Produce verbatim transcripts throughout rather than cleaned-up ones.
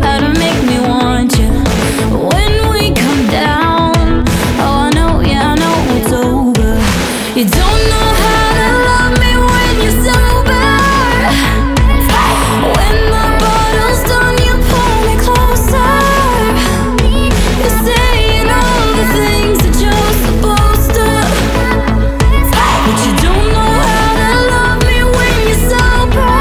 how to make me want you when we come down. Oh, I know, yeah, I know it's over. You don't know how to love me when you're sober. When the bottle's done, you pull me closer. You're saying all the things that you're supposed to, but you don't know how to love me when you're sober.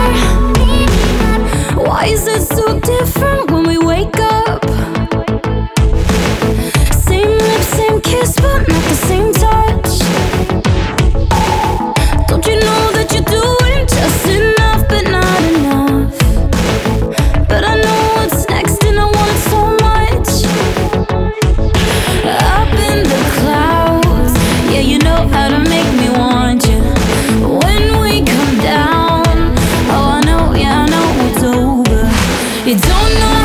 Why is it so different when we wake up? Same lips, same kiss, but not the same touch. Don't you know that you're doing just enough, but not enough? But I know what's next and I want it so much. Up in the clouds, yeah, you know how to make me want you when we come down. Oh, I know, yeah, I know it's over. You don't know